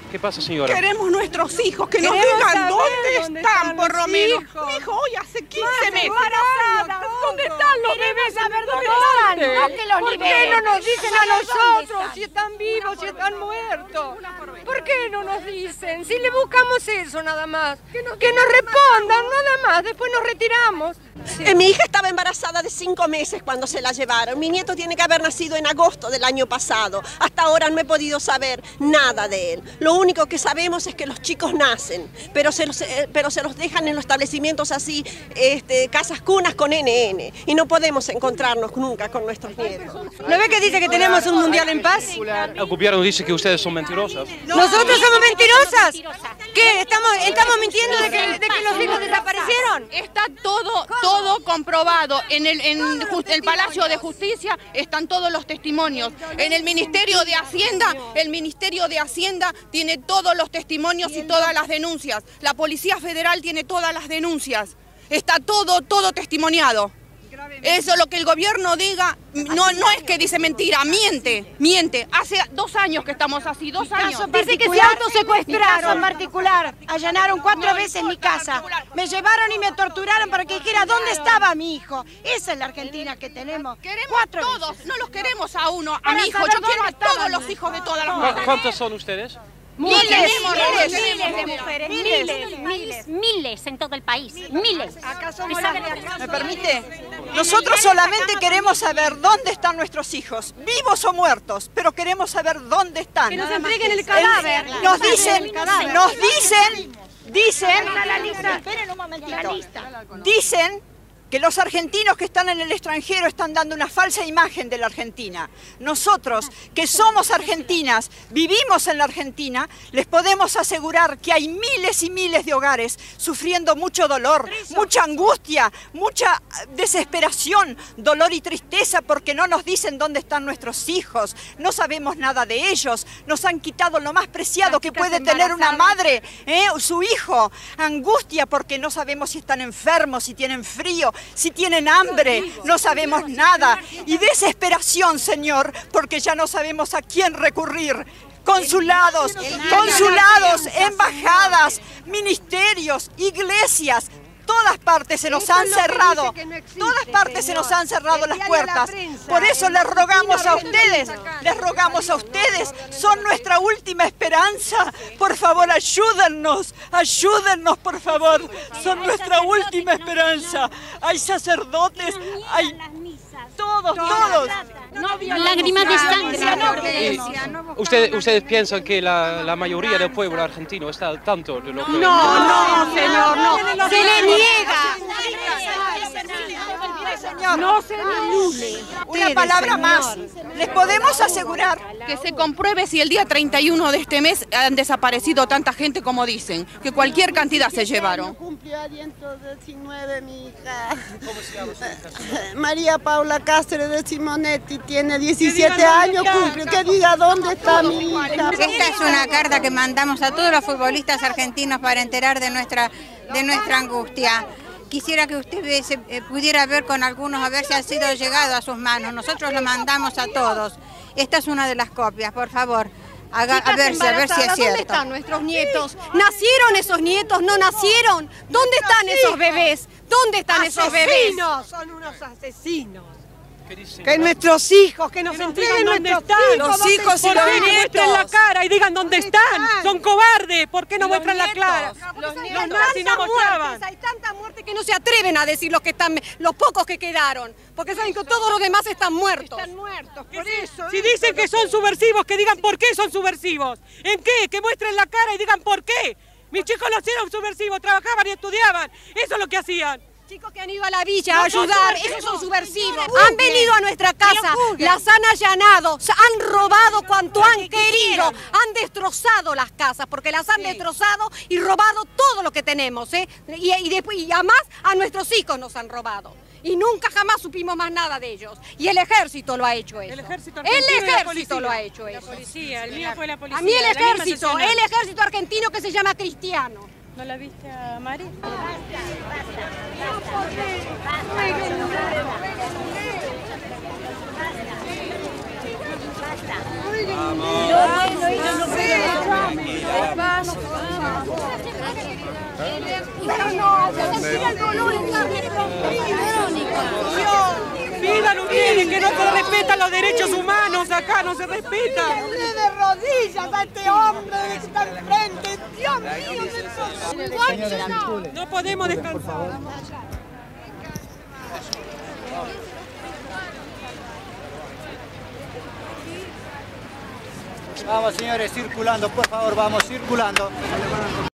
¿Qué pasa, señora? Queremos nuestros hijos, que nos digan dónde están, por lo menos. Mi hijo hoy hace 15 meses. ¿Dónde están los bebés? Saber dónde están, no que los ¿Por qué no nos dicen a nosotros si están vivos, si están muertos? ¿Por qué no nos dicen? Si le buscamos eso nada más. Que nos respondan nada más, después nos retiramos. Mi hija estaba embarazada de 5 meses cuando se la llevaron. Mi nieto tiene que haber nacido en agosto del año pasado. Hasta ahora no he podido saber nada de él. Lo único que sabemos es que los chicos nacen, pero se los dejan en los establecimientos así, casas cunas con NN. Y no podemos encontrarnos nunca con nuestros nietos. ¿No ve que dice que tenemos un mundial en paz? El gobierno dice que ustedes son mentirosas. ¿Nosotros somos mentirosas? ¿Qué? ¿Estamos mintiendo de que los hijos desaparecieron? Está todo comprobado. En el Palacio de Justicia están todos los testimonios. En el Ministerio de Hacienda tiene todos los testimonios y todas las denuncias. La Policía Federal tiene todas las denuncias. Está todo testimoniado. Eso, lo que el gobierno diga, no es que dice mentira, miente. Hace 2 años que estamos así, 2 años. Dice que se autosecuestraron en particular. Allanaron 4 veces mi casa. Me llevaron y me torturaron para que dijera dónde estaba mi hijo. Esa es la Argentina que tenemos. Queremos todos, no los queremos a uno, a mi hijo. Yo quiero a todos los hijos de todas las mujeres. ¿Cuántos son ustedes? Miles de mujeres, miles en todo el país, miles. ¿Me permite? Nosotros solamente queremos saber dónde están nuestros hijos, vivos o muertos, pero queremos saber dónde están. Que nos entreguen el cadáver. Nos dicen, esperen un momentito, dicen que los argentinos que están en el extranjero están dando una falsa imagen de la Argentina. Nosotros, que somos argentinas, vivimos en la Argentina, les podemos asegurar que hay miles y miles de hogares sufriendo mucho dolor, mucha angustia, mucha desesperación, dolor y tristeza porque no nos dicen dónde están nuestros hijos, no sabemos nada de ellos, nos han quitado lo más preciado que puede tener una madre, su hijo, angustia porque no sabemos si están enfermos, si tienen frío, si tienen hambre, no sabemos nada. Y desesperación, Señor, porque ya no sabemos a quién recurrir. Consulados, embajadas, ministerios, iglesias, todas partes se nos han cerrado, las puertas. Por eso les rogamos a ustedes, son nuestra última esperanza. Por favor, ayúdennos, por favor, son nuestra última esperanza. Hay sacerdotes, hay todos. Lágrimas de sangre. ¿Ustedes piensan que la mayoría del pueblo argentino está al tanto de lo que... No, señor, no. Se le niega. No se anule. Una palabra más. Les podemos asegurar que se compruebe si el día 31 de este mes han desaparecido tanta gente como dicen, que cualquier cantidad se llevaron. Cumplió 119 mi hija. ¿Cómo se llama su hija? María Paula Cáceres de Simonetti, tiene 17 años, cumplió. Que diga dónde está mi hija. Esta es una carta que mandamos a todos los futbolistas argentinos para enterar de nuestra angustia. Quisiera que usted pudiera ver con algunos, a ver si ha sido llegado a sus manos. Nosotros lo mandamos a todos. Esta es una de las copias, por favor. A ver si es cierto. ¿Dónde están nuestros nietos? ¿Nacieron esos nietos? ¿No nacieron? ¿Dónde están esos bebés? ¿Dónde están esos bebés? Son unos asesinos. Que nuestros hijos, que nos entreguen nuestros hijos. Los hijos y los nietos. Muestren la cara y digan dónde están. Son cobardes. ¿Por qué no muestran la cara? Los nazis no mostraban. Hay tanta muerte que no se atreven a decir los pocos que quedaron. Porque saben que todos los demás están muertos. Están muertos, por eso. Si dicen que son subversivos, que digan por qué son subversivos. ¿En qué? Que muestren la cara y digan por qué. Mis chicos no eran subversivos, trabajaban y estudiaban. Eso es lo que hacían. Chicos que han ido a la villa a ayudar, esos son subversivos. Han venido a nuestra casa, las han allanado, han robado cuanto han querido, han destrozado las casas, porque las han destrozado y robado todo lo que tenemos, y además a nuestros hijos nos han robado. Y nunca jamás supimos más nada de ellos. Y el ejército lo ha hecho eso. El ejército lo ha hecho eso. La policía, el mío fue la policía. A mí el ejército argentino que se llama Cristiano. ¿No la viste a Mari? Vamos. Mira el dolor en carne pidan ustedes que no se respetan los derechos humanos acá, no se respetan. De rodillas a este hombre que está enfrente. Dios mío, no podemos descansar. Vamos, señores, circulando, por favor, vamos circulando.